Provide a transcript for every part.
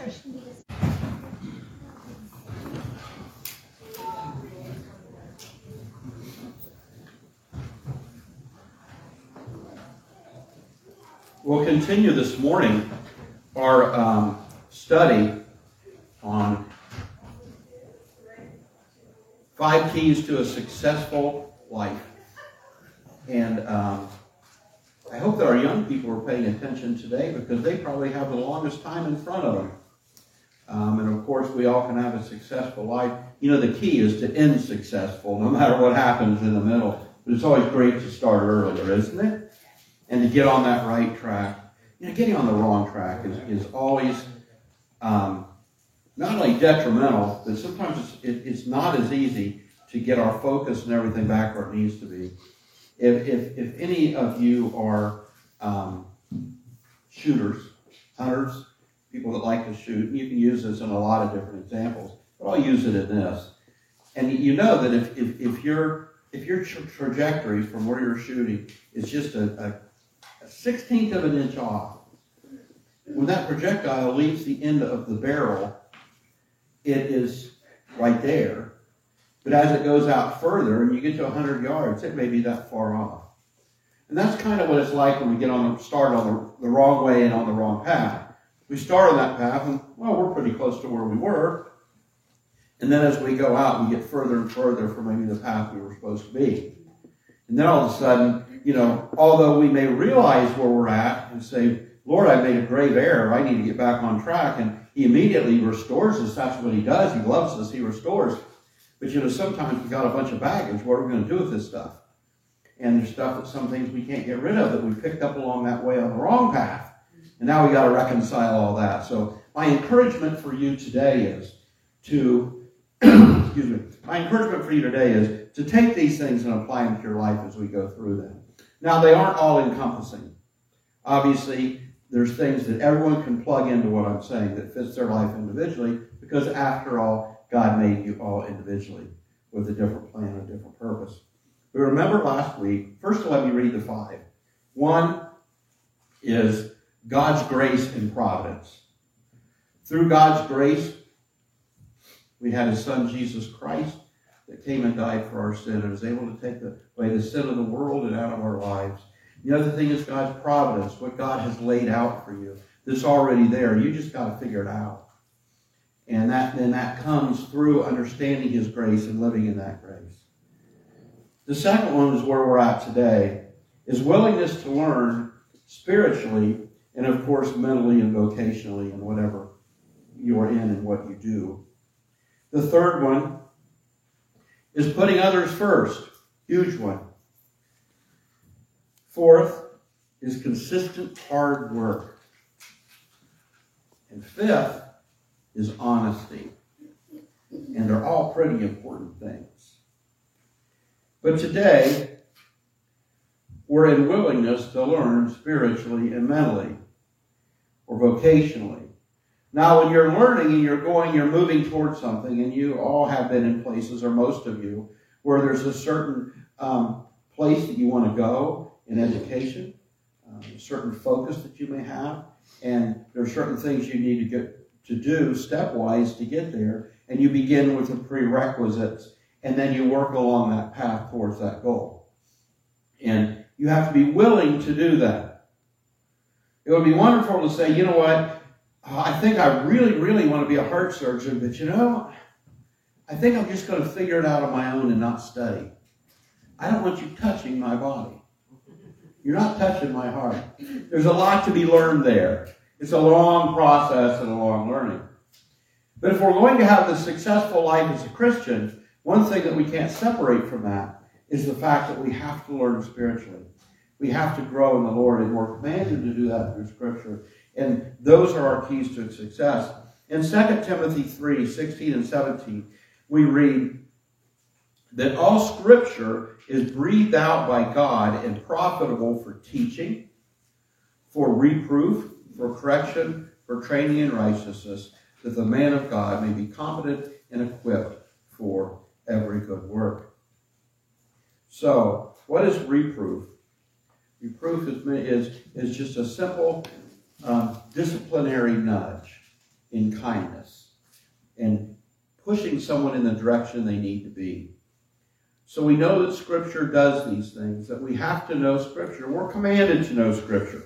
We'll continue this morning our study on 5 keys to a successful life. And I hope that our young people are paying attention today, because they probably have the longest time in front of them. And of course, we all can have a successful life. You know, the key is to end successful, no matter what happens in the middle. But it's always great to start earlier, isn't it? And to get on that right track. You know, getting on the wrong track is always not only detrimental, but sometimes it's not as easy to get our focus and everything back where it needs to be. If any of you are shooters, hunters, people that like to shoot, you can use this in a lot of different examples, but I'll use it in this. And you know that if your trajectory from where you're shooting is just a 1/16 of an inch off, when that projectile leaves the end of the barrel, it is right there. But as it goes out further and you get to 100 yards, it may be that far off. And that's kind of what it's like when we start on the wrong way and on the wrong path. We start on that path and, well, we're pretty close to where we were. And then as we go out, we get further and further from maybe the path we were supposed to be. And then all of a sudden, you know, although we may realize where we're at and say, Lord, I made a grave error, I need to get back on track, and He immediately restores us. That's what He does. He loves us. He restores. But, you know, sometimes we've got a bunch of baggage. What are we going to do with this stuff? And there's stuff that some things we can't get rid of that we picked up along that way on the wrong path. And now we got to reconcile all that. So my encouragement for you today is to take these things and apply them to your life as we go through them. Now, they aren't all encompassing. Obviously, there's things that everyone can plug into what I'm saying that fits their life individually, because after all, God made you all individually with a different plan and a different purpose. We remember last week, first let me read the 5. 1 is God's grace and providence. Through God's grace, we had His Son, Jesus Christ, that came and died for our sin and was able to take away the sin of the world and out of our lives. The other thing is God's providence, what God has laid out for you. That's already there. You just got to figure it out. And that comes through understanding His grace and living in that grace. The second one is where we're at today, is willingness to learn spiritually and, of course, mentally and vocationally and whatever you are in and what you do. The third one is putting others first. Huge one. Fourth is consistent hard work. And fifth is honesty. And they're all pretty important things. But today, we're in willingness to learn spiritually and mentally, or vocationally. Now, when you're learning and you're moving towards something, and you all have been in places, or most of you, where there's a certain place that you want to go in education, a certain focus that you may have, and there are certain things you need to do stepwise to get there, and you begin with the prerequisites, and then you work along that path towards that goal. And you have to be willing to do that. It would be wonderful to say, you know what, I think I really, really want to be a heart surgeon, but you know, I think I'm just going to figure it out on my own and not study. I don't want you touching my body. You're not touching my heart. There's a lot to be learned there. It's a long process and a long learning. But if we're going to have the successful life as a Christian, one thing that we can't separate from that is the fact that we have to learn spiritually. We have to grow in the Lord, and we're commanded to do that through Scripture. And those are our keys to success. In 2 Timothy 3, 16 and 17, we read that all Scripture is breathed out by God and profitable for teaching, for reproof, for correction, for training in righteousness, that the man of God may be competent and equipped for every good work. So, what is reproof? Reproof is just a simple disciplinary nudge. in kindness and pushing someone in the direction they need to be. So we know that Scripture does these things, that we have to know Scripture. We're commanded to know Scripture.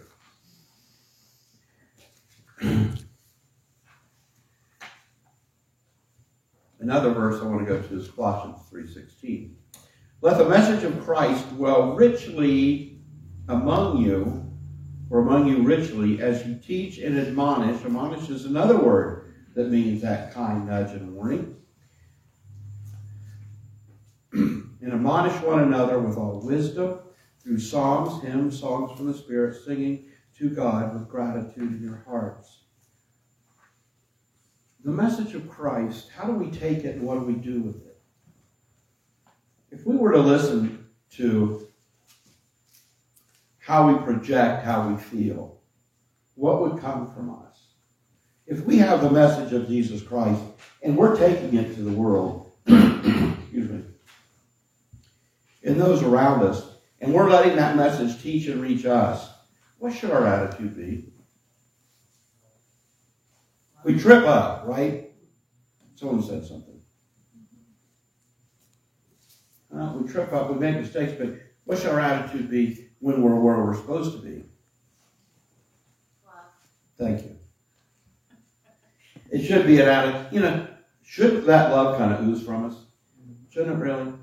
Another verse I want to go to is Colossians 3:16. Let the message of Christ dwell richly among you, or among you richly, as you teach and admonish. Admonish is another word that means that kind nudge and warning. And admonish one another with all wisdom through psalms, hymns, songs from the Spirit, singing to God with gratitude in your hearts. The message of Christ, how do we take it and what do we do with it? If we were to listen to how we project, how we feel, what would come from us? If we have the message of Jesus Christ and we're taking it to the world, excuse me, and those around us, and we're letting that message teach and reach us, what should our attitude be? We trip up, right? Someone said something. We trip up, we make mistakes, but what should our attitude be when we're where we're supposed to be? Thank you. It should be an attitude, should that love kind of ooze from us? Shouldn't it really?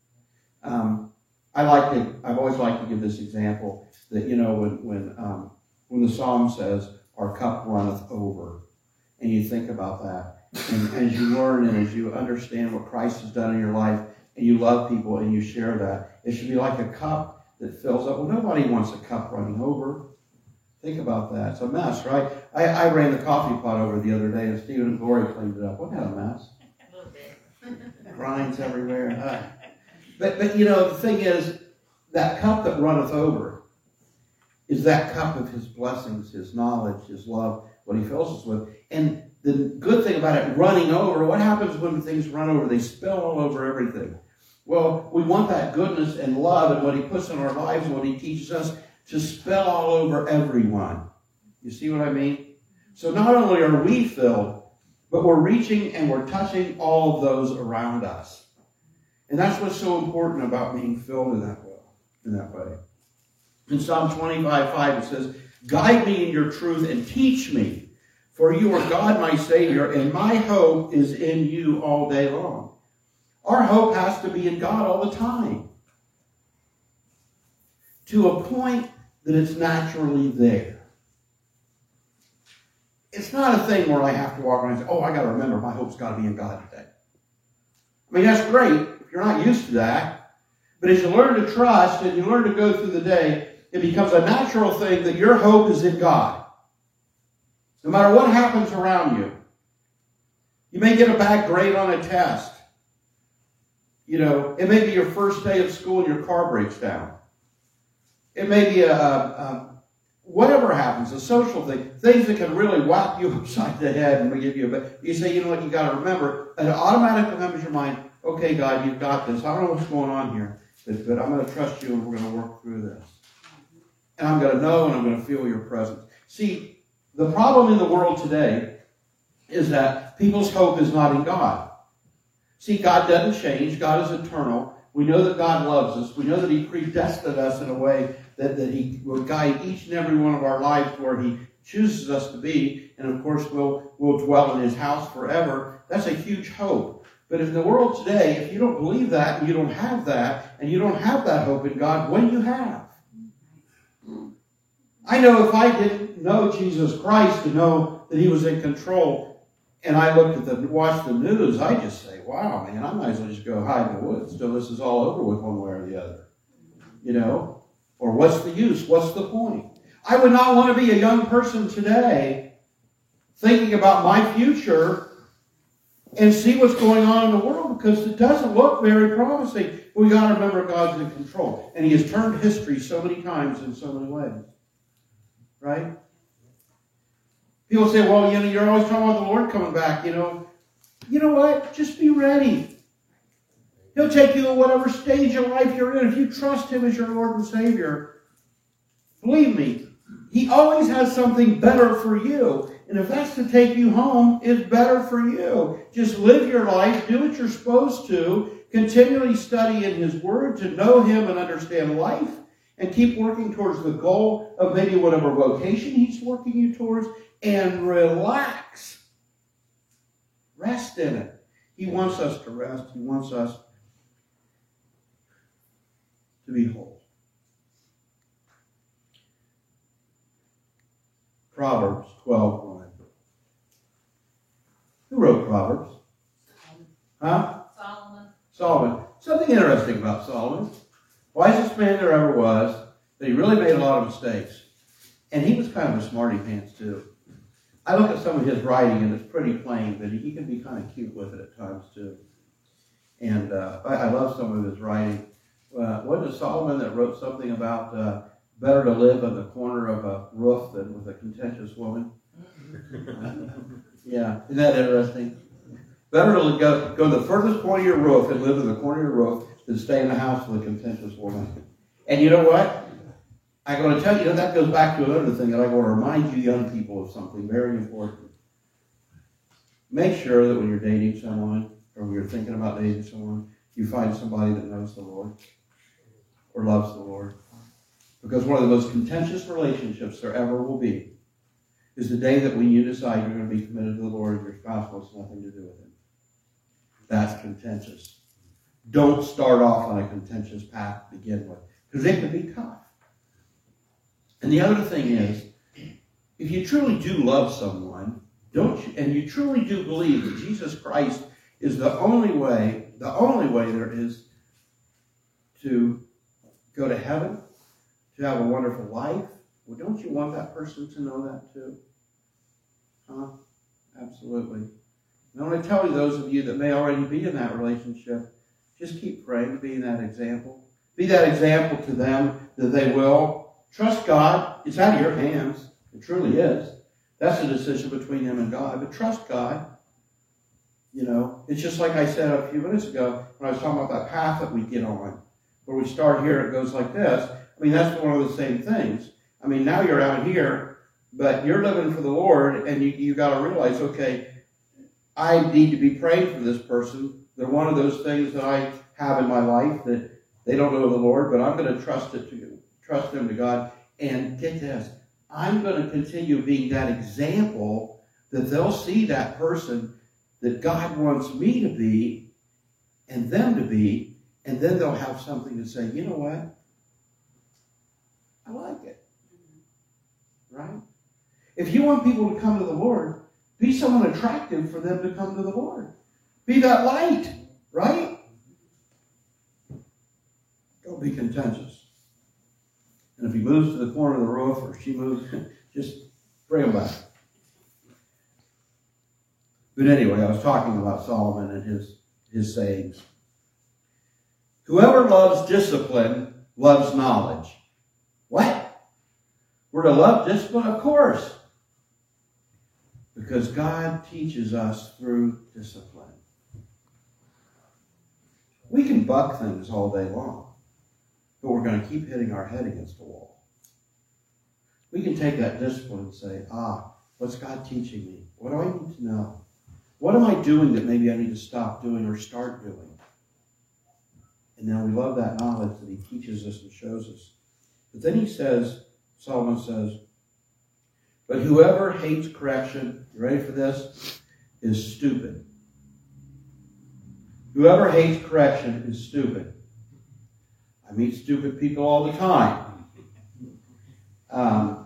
I've always liked to give this example that, when the psalm says, our cup runneth over, and you think about that, and as you learn and as you understand what Christ has done in your life, and you love people and you share that, it should be like a cup that fills up. Well, nobody wants a cup running over. Think about that. It's a mess, right? I ran the coffee pot over the other day, and Stephen and Glory cleaned it up. What kind of mess? A little bit. Grinds everywhere. But the thing is, that cup that runneth over is that cup of his blessings, his knowledge, his love, what he fills us with. And the good thing about it running over, what happens when things run over? They spill all over everything. Well, we want that goodness and love and what he puts in our lives and what he teaches us to spill all over everyone. You see what I mean? So not only are we filled, but we're reaching and we're touching all of those around us. And that's what's so important about being filled in that way. In Psalm 25:5 it says, guide me in your truth and teach me, for you are God my Savior, and my hope is in you all day long. Our hope has to be in God all the time, to a point that it's naturally there. It's not a thing where I have to walk around and say, I got to remember my hope's got to be in God today. I mean, that's great if you're not used to that. But as you learn to trust and you learn to go through the day, it becomes a natural thing that your hope is in God. No matter what happens around you. You may get a bad grade on a test. It may be your first day of school and your car breaks down. It may be whatever happens, a social thing, things that can really whack you upside the head and give you you say, you got to remember, it automatically comes to your mind, okay, God, you've got this. I don't know what's going on here, but I'm going to trust you and we're going to work through this. And I'm going to know and I'm going to feel your presence. See, the problem in the world today is that people's hope is not in God. See, God doesn't change. God is eternal. We know that God loves us. We know that he predestined us in a way that he will guide each and every one of our lives where he chooses us to be. And of course, we'll dwell in his house forever. That's a huge hope. But in the world today, if you don't believe that, and you don't have that, and you don't have that hope in God, what do you have? I know if I didn't know Jesus Christ to know that he was in control, and I watched the news, I just say, wow, man, I might as well just go hide in the woods till this is all over with one way or the other. Or what's the use? What's the point? I would not want to be a young person today thinking about my future and see what's going on in the world, because it doesn't look very promising. We got to remember God's in control. And he has turned history so many times in so many ways. Right? People say, well, you're always talking about the Lord coming back. You know what? Just be ready. He'll take you to whatever stage of life you're in. If you trust him as your Lord and Savior, believe me, he always has something better for you. And if that's to take you home, it's better for you. Just live your life, do what you're supposed to, continually study in His Word to know Him and understand life, and keep working towards the goal of maybe whatever vocation He's working you towards, and relax. Rest in it. He wants us to rest. He wants us to be whole. Proverbs 12:1. Who wrote Proverbs? Huh? Solomon. Something interesting about Solomon. Wisest man there ever was, but he really made a lot of mistakes. And he was kind of a smarty pants too. I look at some of his writing and it's pretty plain, but he can be kind of cute with it at times too. And I love some of his writing. Wasn't it Solomon that wrote something about better to live on the corner of a roof than with a contentious woman? Yeah, isn't that interesting? Better to go to the furthest point of your roof and live in the corner of your roof than stay in the house with a contentious woman. And you know what? I'm going to tell you, that goes back to another thing that I want to remind you young people of something very important. Make sure that when you're dating someone, or when you're thinking about dating someone, you find somebody that knows the Lord or loves the Lord. Because one of the most contentious relationships there ever will be is the day that when you decide you're going to be committed to the Lord and your spouse wants nothing to do with Him. That's contentious. Don't start off on a contentious path to begin with, because it can be tough. And the other thing is, if you truly do love someone, and you truly do believe that Jesus Christ is the only way there is to go to heaven, to have a wonderful life, well, don't you want that person to know that too? Huh? Absolutely. And I want to tell you, those of you that may already be in that relationship, just keep praying to be that example. Be that example to them that they will. Trust God. It's out of your hands. It truly is. That's a decision between them and God. But trust God. You know, it's just like I said a few minutes ago when I was talking about that path that we get on. Where we start here, it goes like this. I mean, that's one of the same things. I mean, now you're out here, but you're living for the Lord, and you got to realize, okay, I need to be praying for this person. They're one of those things that I have in my life that they don't know the Lord, but I'm going to trust them to God. And get this, I'm going to continue being that example that they'll see that person that God wants me to be and them to be, and then they'll have something to say, you know what? I like it. Right? If you want people to come to the Lord, be someone attractive for them to come to the Lord. Be that light, right? Don't be contentious. And if he moves to the corner of the roof or she moves, just bring him back. But anyway, I was talking about Solomon and his sayings. Whoever loves discipline loves knowledge. What? We're to love discipline? Of course. Because God teaches us through discipline. We can buck things all day long, but we're going to keep hitting our head against the wall. We can take that discipline and say, what's God teaching me? What do I need to know? What am I doing that maybe I need to stop doing or start doing? And then we love that knowledge that he teaches us and shows us. But then he says, Solomon says, but whoever hates correction, you ready for this, is stupid. Whoever hates correction is stupid. I meet stupid people all the time. I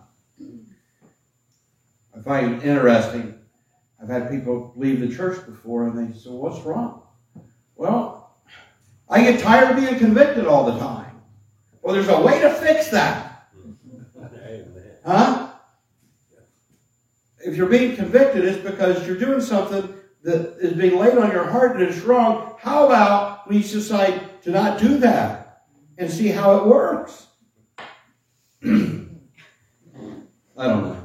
find it interesting. I've had people leave the church before and they say, what's wrong? Well, I get tired of being convicted all the time. Well, there's a way to fix that. Huh? If you're being convicted, it's because you're doing something that is being laid on your heart and it's wrong. How about we decide to not do that and see how it works? I don't know.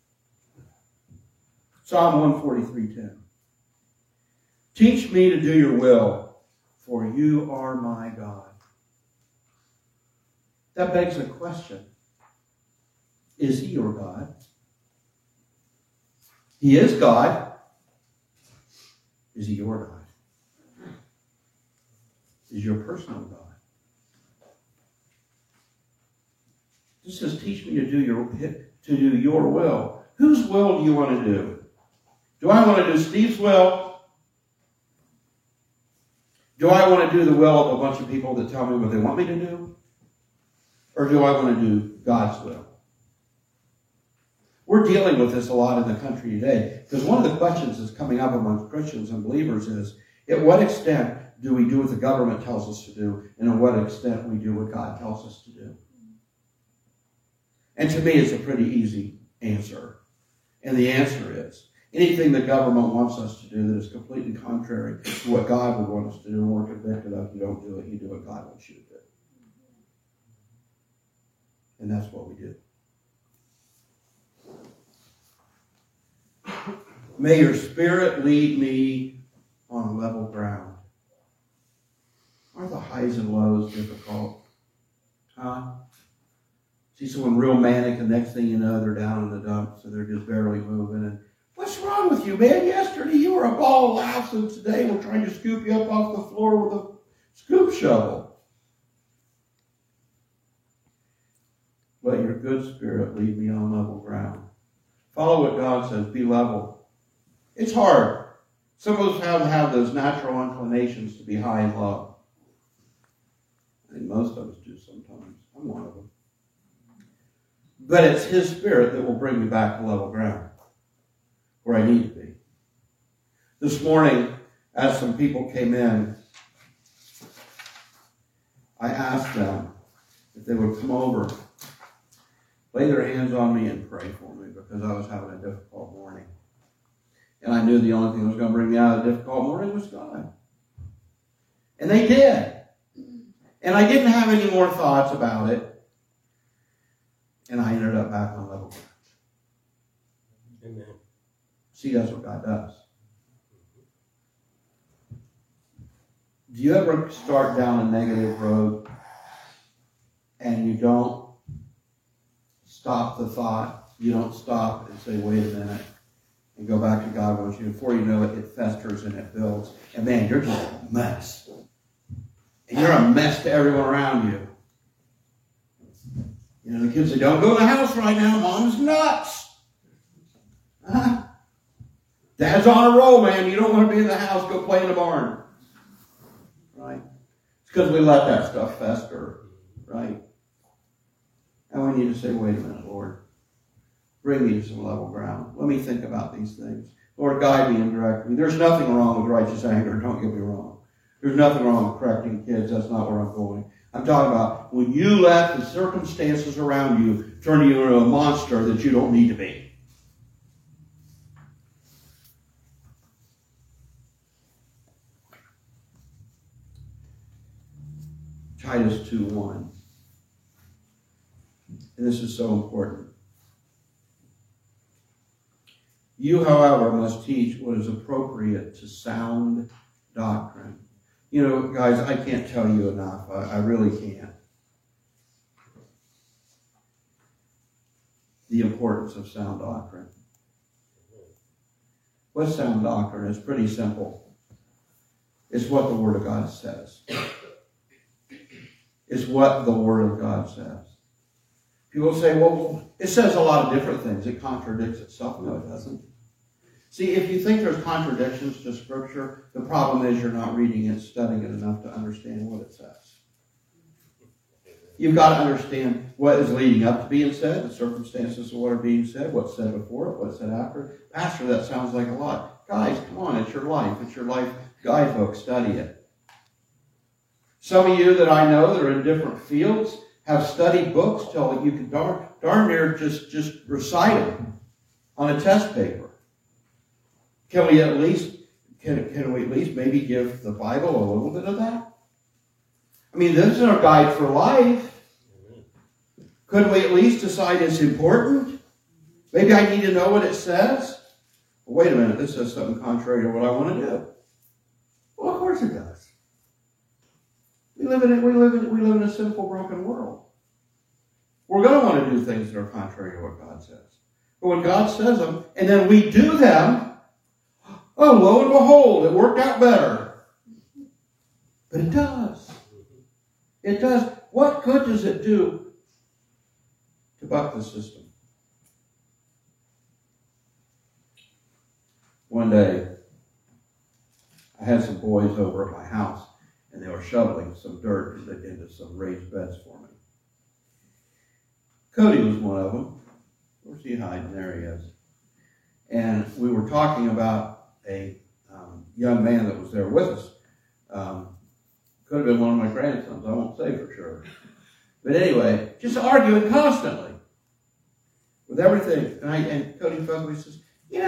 Psalm 143:10. Teach me to do your will, for you are my God. That begs a question. Is he your God? He is God. Is he your God? Is your personal God? This says, teach me to do your will. Whose will do you want to do? Do I want to do Steve's will? Do I want to do the will of a bunch of people that tell me what they want me to do? Or do I want to do God's will? We're dealing with this a lot in the country today, because one of the questions that's coming up among Christians and believers is, at what extent do we do what the government tells us to do, and at what extent we do what God tells us to do? And to me, it's a pretty easy answer. And the answer is, anything the government wants us to do that is completely contrary to what God would want us to do, and we're convicted of, you don't do it, you do what God wants you to do. And that's what we do. May your Spirit lead me on level ground. Aren't the highs and lows difficult? Huh? See someone real manic, the next thing you know, they're down in the dumps, and they're just barely moving. And what's wrong with you, man? Yesterday you were a ball of laughs, and today we're trying to scoop you up off the floor with a scoop shovel. Let your good Spirit lead me on level ground. Follow what God says. Be level. It's hard. Some of us have those natural inclinations to be high and low. I think most of us do sometimes. I'm one of them. But it's His Spirit that will bring me back to level ground, where I need to be. This morning, as some people came in, I asked them if they would come over, lay their hands on me, and pray for me, because I was having a difficult morning. And I knew the only thing that was going to bring me out of a difficult morning was God. And they did. And I didn't have any more thoughts about it. And I ended up back on level ground. Amen. See, that's what God does. Do you ever start down a negative road and you don't stop the thought? You don't stop and say, wait a minute, and go back to God wants you. Before you know it, it festers and it builds. And man, you're just a mess. And you're a mess to everyone around you. You know, the kids say, don't go in the house right now. Mom's nuts. Dad's on a roll, man. You don't want to be in the house. Go play in the barn. Right? It's because we let that stuff fester. Right? And we need to say, wait a minute, Lord. Bring me to some level ground. Let me think about these things. Lord, guide me and direct me. There's nothing wrong with righteous anger. Don't get me wrong. There's nothing wrong with correcting kids. That's not where I'm going. I'm talking about when you let the circumstances around you turn you into a monster that you don't need to be. Titus 2:1. And this is so important. You, however, must teach what is appropriate to sound doctrine. You know, guys, I can't tell you enough. I really can't. The importance of sound doctrine. What's sound doctrine? It's pretty simple. It's what the Word of God says. It's what the Word of God says. People say, well, it says a lot of different things. It contradicts itself. No, it doesn't. See, if you think there's contradictions to Scripture, the problem is you're not reading it, studying it enough to understand what it says. You've got to understand what is leading up to being said, the circumstances of what are being said, what's said before it, what's said after it. Pastor, that sounds like a lot. Guys, come on, it's your life. It's your life guidebook. Study it. Some of you that I know that are in different fields have studied books till you can darn near just recite them on a test paper. Can we at least maybe give the Bible a little bit of that? I mean, this is our guide for life. Could we at least decide it's important? Maybe I need to know what it says. Well, wait a minute, this says something contrary to what I want to do. Well, of course it does. We live in a sinful, broken world. We're going to want to do things that are contrary to what God says. But when God says them, and then we do them, oh, lo and behold, it worked out better. But it does. It does. What good does it do to buck the system? One day, I had some boys over at my house, and they were shoveling some dirt into some raised beds for me. Cody was one of them. Where's he hiding? There he is. And we were talking about a young man that was there with us. Could have been one of my grandsons. I won't say for sure. But anyway, just arguing constantly with everything. And Cody Fugly says,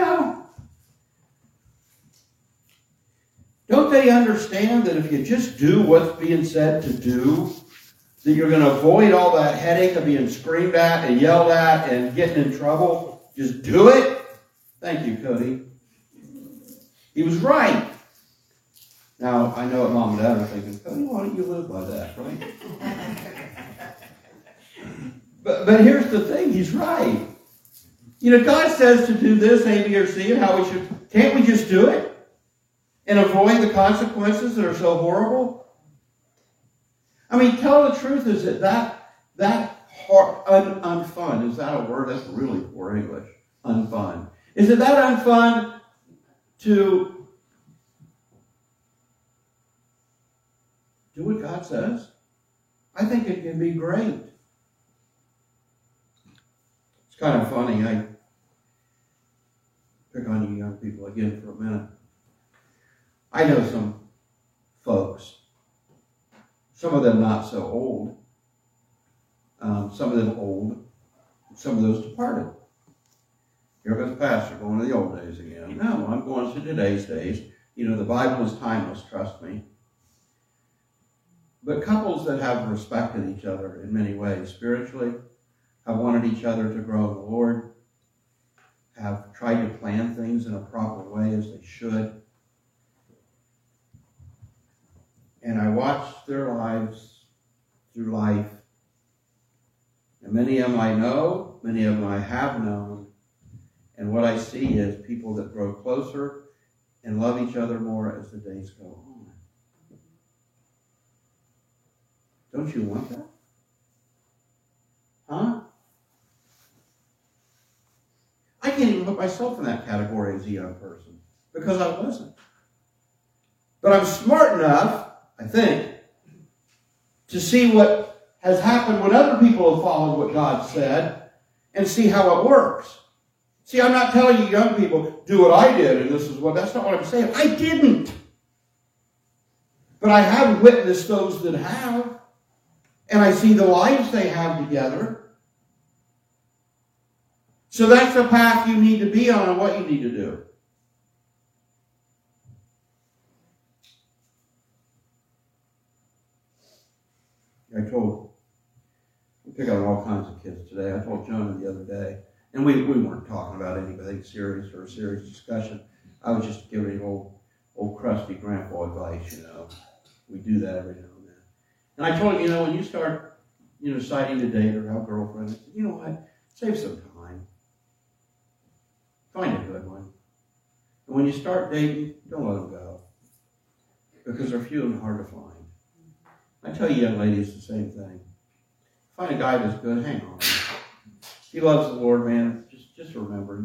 don't they understand that if you just do what's being said to do, that you're going to avoid all that headache of being screamed at and yelled at and getting in trouble? Just do it. Thank you, Cody. He was right. Now, I know what Mom and Dad are thinking, Cody, why don't you live by that, right? But here's the thing, he's right. God says to do this, A, B, or C, and how we should. Can't we just do it? And avoid the consequences that are so horrible? I mean, tell the truth, is it that hard, unfun? Is that a word? That's really poor English. Unfun. Is it that unfun to do what God says? I think it can be great. It's kind of funny. I pick on you young people again for a minute. I know some folks, some of them not so old, some of them old, some of those departed. Here goes the pastor going to the old days again. No, I'm going to today's days. The Bible is timeless, trust me. But couples that have respected each other in many ways, spiritually, have wanted each other to grow in the Lord, have tried to plan things in a proper way as they should. And I watched their lives through life. And many of them I know, many of them I have known. And what I see is people that grow closer and love each other more as the days go on. Don't you want that? Huh? I can't even put myself in that category as a young person because I wasn't. But I'm smart enough, I think, to see what has happened when other people have followed what God said and see how it works. See, I'm not telling you young people, do what I did, and that's not what I'm saying. I didn't. But I have witnessed those that have. And I see the lives they have together. So that's the path you need to be on and what you need to do. I pick on all kinds of kids today. I told Jonah the other day, and we weren't talking about anything serious or a serious discussion. I was just giving him old crusty grandpa advice, We do that every now and then. And I told him, when you start, deciding to date or have a girlfriend, I said, you know what? Save some time. Find a good one. And when you start dating, don't let them go. Because they're few and hard to find. I tell you young ladies the same thing. Find a guy that's good, hang on. He loves the Lord, man. Just remember,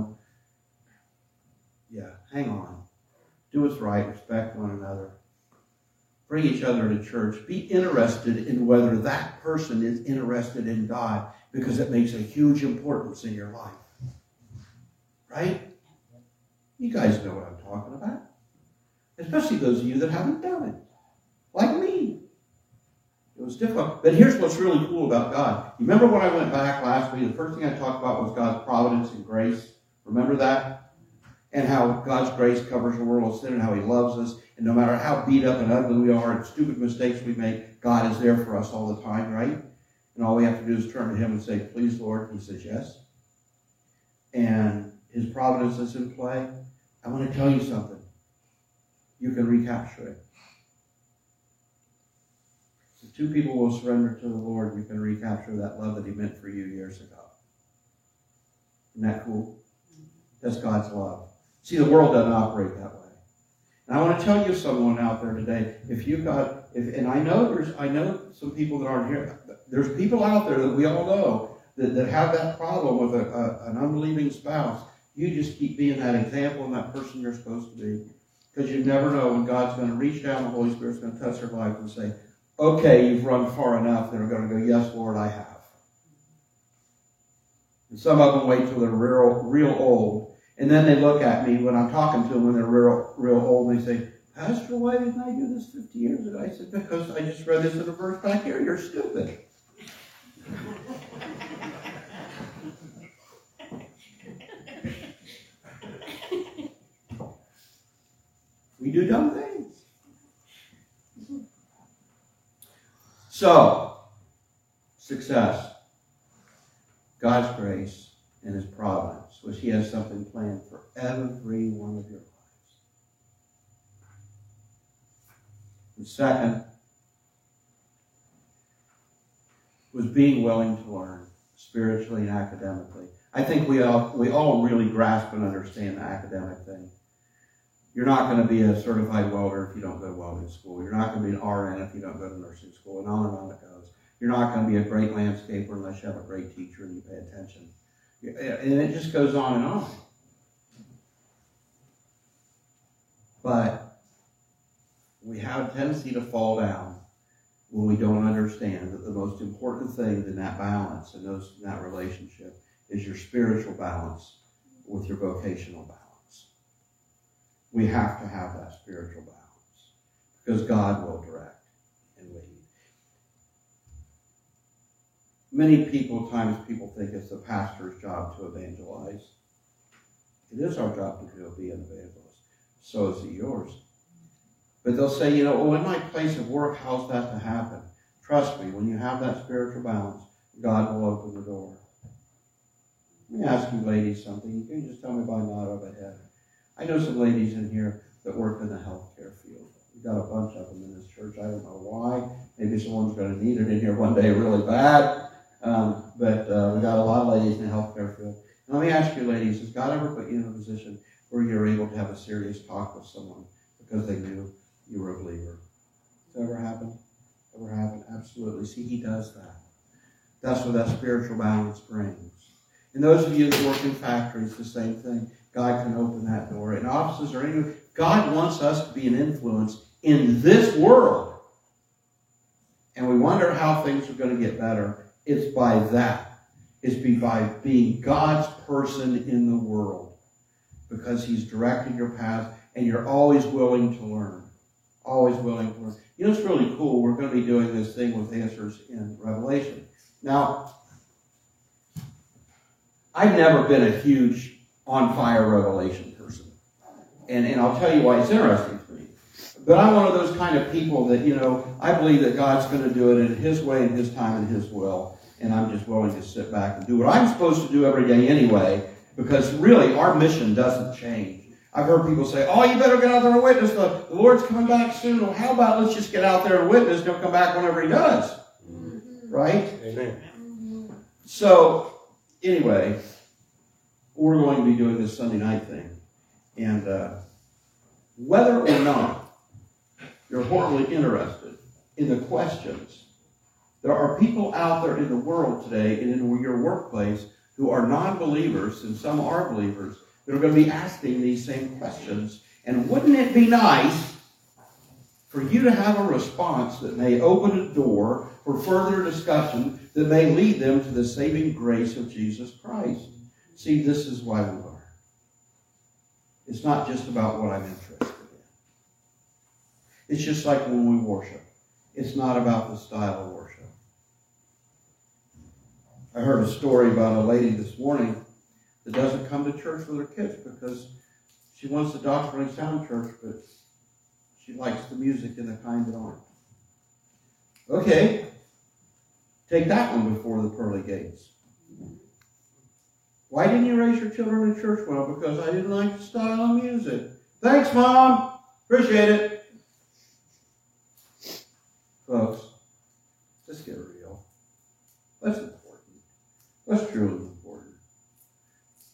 hang on. Do what's right. Respect one another. Bring each other to church. Be interested in whether that person is interested in God, because it makes a huge importance in your life. Right? You guys know what I'm talking about. Especially those of you that haven't done it. Like me. It was difficult. But here's what's really cool about God. You remember when I went back last week, the first thing I talked about was God's providence and grace. Remember that? And how God's grace covers the world of sin and how He loves us. And no matter how beat up and ugly we are and stupid mistakes we make, God is there for us all the time, right? And all we have to do is turn to Him and say, please, Lord. He says, yes. And His providence is in play. I want to tell you something. You can recapture it. If two people will surrender to the Lord, you can recapture that love that He meant for you years ago. Isn't that cool? That's God's love. See, the world doesn't operate that way. And I want to tell you someone out there today, and I know some people that aren't here. There's people out there that we all know that have that problem with an unbelieving spouse. You just keep being that example and that person you're supposed to be. Because you never know when God's going to reach down, the Holy Spirit's going to touch their life and say, okay, you've run far enough. They're going to go, yes, Lord, I have. And some of them wait till they're real old. And then they look at me when I'm talking to them when they're real old, and they say, Pastor, why didn't I do this 50 years ago? I said, because I just read this in a verse back here. You're stupid. We do dumb things. So, success, God's grace, and His providence, which He has something planned for every one of your lives. And second, was being willing to learn spiritually and academically. I think we all really grasp and understand the academic thing. You're not going to be a certified welder if you don't go to welding school. You're not going to be an RN if you don't go to nursing school, and on it goes. You're not going to be a great landscaper unless you have a great teacher and you pay attention. And it just goes on and on. But we have a tendency to fall down when we don't understand that the most important thing in that balance and in that relationship is your spiritual balance with your vocational balance. We have to have that spiritual balance because God will direct and lead. Many times people think it's the pastor's job to evangelize. It is our job to be an evangelist. So is it yours. But they'll say, in my place of work, how's that to happen? Trust me, when you have that spiritual balance, God will open the door. Let me ask you ladies something. You can just tell me by nod of a head. I know some ladies in here that work in the healthcare field. We've got a bunch of them in this church. I don't know why. Maybe someone's going to need it in here one day really bad. But we got a lot of ladies in the healthcare field. And let me ask you ladies, has God ever put you in a position where you're able to have a serious talk with someone because they knew you were a believer? Has that ever happened? Ever happened? Absolutely. See, He does that. That's what that spiritual balance brings. And those of you that work in factories, the same thing. God can open that door. In offices or anywhere, God wants us to be an influence in this world. And we wonder how things are going to get better. It's by that. It's by being God's person in the world. Because He's directing your path and you're always willing to learn. Always willing to learn. It's really cool. We're going to be doing this thing with answers in Revelation. Now, I've never been a huge on-fire Revelation person. And I'll tell you why it's interesting to me. But I'm one of those kind of people that, I believe that God's going to do it in His way, in His time, and His will. And I'm just willing to sit back and do what I'm supposed to do every day anyway, because really our mission doesn't change. I've heard people say, you better get out there and witness. The Lord's coming back soon. Well, how about let's just get out there and witness and He'll come back whenever He does. Right? Amen. So, anyway, we're going to be doing this Sunday night thing. And whether or not you're horribly interested in the questions, there are people out there in the world today and in your workplace who are non-believers, and some are believers, that are going to be asking these same questions. And wouldn't it be nice for you to have a response that may open a door for further discussion that may lead them to the saving grace of Jesus Christ? See, this is why we learn. It's not just about what I'm interested in. It's just like when we worship. It's not about the style of worship. I heard a story about a lady this morning that doesn't come to church with her kids because she wants a doctrinally sound church, but she likes the music and the kind that aren't. Okay, take that one before the pearly gates. Why didn't you raise your children in church? Well, because I didn't like the style of music. Thanks, Mom. Appreciate it. Folks, let's get real. What's important? What's truly important?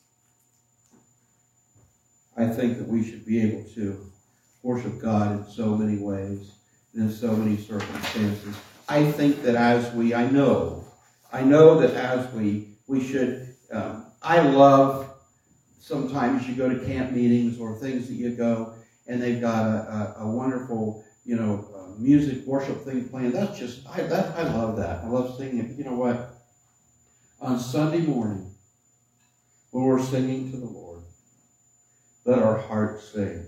I think that we should be able to worship God in so many ways and in so many circumstances. I think that I know that as we should, I love sometimes you go to camp meetings or things that you go and they've got a wonderful, music worship thing playing. I love that. I love singing it. You know what? On Sunday morning, when we're singing to the Lord, let our hearts sing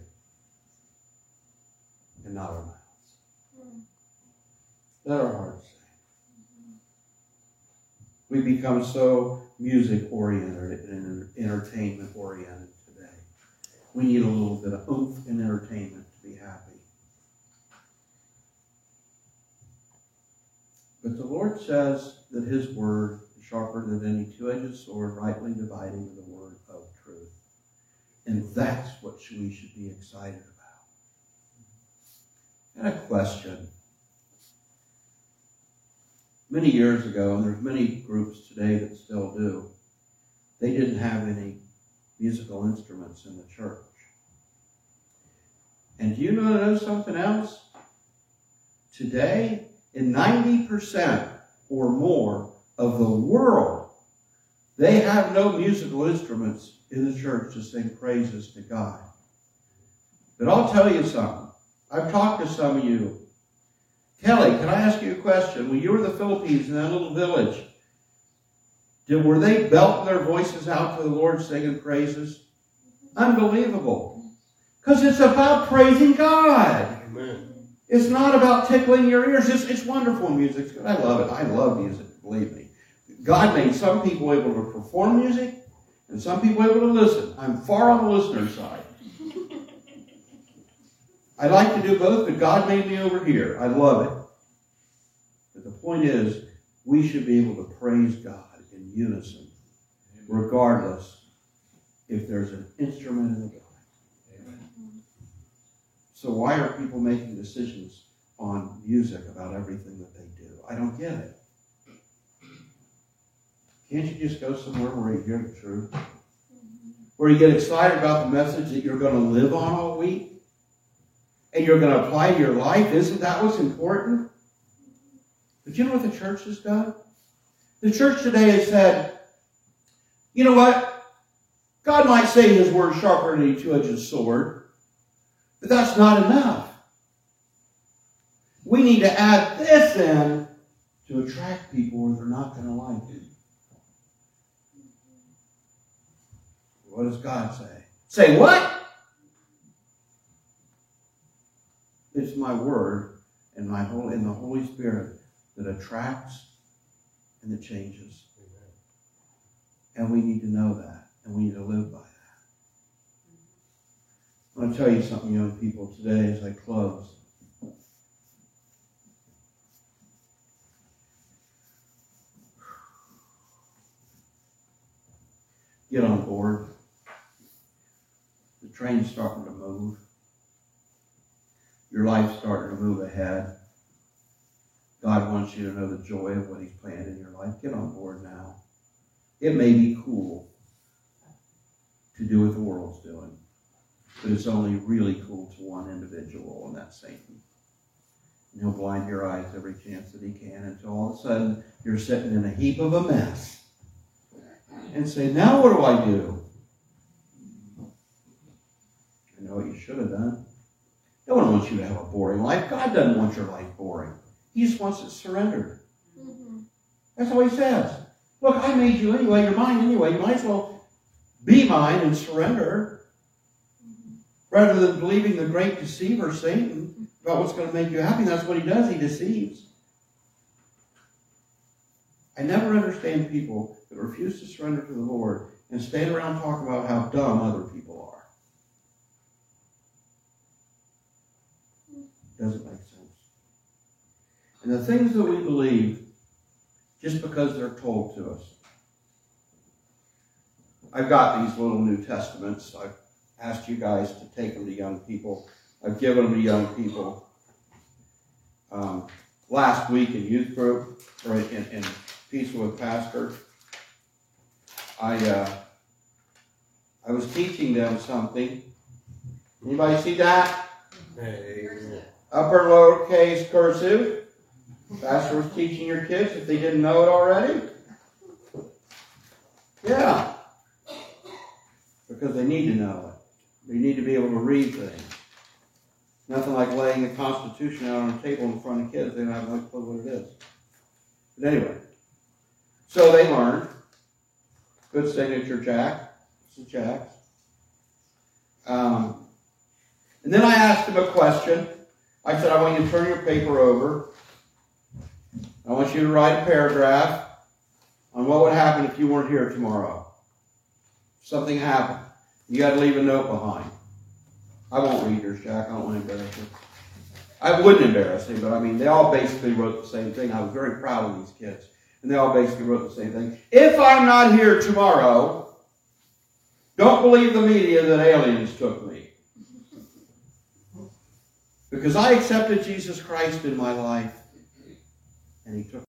and not our mouths. Let our hearts sing. We become so music-oriented and entertainment-oriented today. We need a little bit of oomph and entertainment to be happy. But the Lord says that His word is sharper than any two-edged sword, rightly dividing the word of truth. And that's what we should be excited about. And a question. Many years ago, and there's many groups today that still do, they didn't have any musical instruments in the church. And do you know something else? Today, in 90% or more of the world, they have no musical instruments in the church to sing praises to God. But I'll tell you something. I've talked to some of you. Kelly, can I ask you a question? When you were in the Philippines in that little village, were they belting their voices out to the Lord singing praises? Unbelievable. Because it's about praising God. Amen. It's not about tickling your ears. It's wonderful music. I love it. I love music, believe me. God made some people able to perform music and some people able to listen. I'm far on the listener side. I like to do both, but God made me over here. I love it. But the point is, we should be able to praise God in unison, regardless if there's an instrument in the building. So why are people making decisions on music about everything that they do? I don't get it. Can't you just go somewhere where you hear the truth? Where you get excited about the message that you're going to live on all week? And you're going to apply to your life? Isn't that what's important? But you know what the church has done? The church today has said, you know what? God might say His word sharper than any two-edged sword, but that's not enough. We need to add this in to attract people where they're not going to like it. What does God say? Say what? It's my word and the Holy Spirit that attracts and that changes. And we need to know that. And we need to live by that. I want to tell you something, young people, today as I close. Get on board. The train's starting to move. Your life's starting to move ahead. God wants you to know the joy of what He's planned in your life. Get on board now. It may be cool to do what the world's doing, but it's only really cool to one individual, and that's Satan. And he'll blind your eyes every chance that he can until all of a sudden you're sitting in a heap of a mess and say, now what do I do? I know what you should have done. No one wants you to have a boring life. God doesn't want your life boring. He just wants it surrendered. That's what He says. Look, I made you anyway. You're mine anyway. You might as well be mine and surrender rather than believing the great deceiver, Satan, about what's going to make you happy. That's what he does. He deceives. I never understand people that refuse to surrender to the Lord and stand around talking about how dumb other people are. Doesn't make sense. And the things that we believe just because they're told to us. I've got these little New Testaments. I've asked you guys to take them to young people. I've given them to young people. Last week in youth group, or in Peace with Pastor, I was teaching them something, Anybody see that? Amen. Upper lowercase cursive. Pastor was teaching your kids if they didn't know it already. Yeah. Because they need to know it. They need to be able to read things. Nothing like laying the Constitution out on a table in front of kids. They don't have no clue what it is. But anyway. So they learned. Good signature, Jack. This is Jack's. And then I asked him a question. I said, I want you to turn your paper over. I want you to write a paragraph on what would happen if you weren't here tomorrow. If something happened. You got to leave a note behind. I won't read yours, Jack. I don't want to embarrass you. I wouldn't embarrass him, but I mean, they all basically wrote the same thing. I was very proud of these kids. And they all basically wrote the same thing. If I'm not here tomorrow, don't believe the media that aliens took me. Because I accepted Jesus Christ in my life, and He took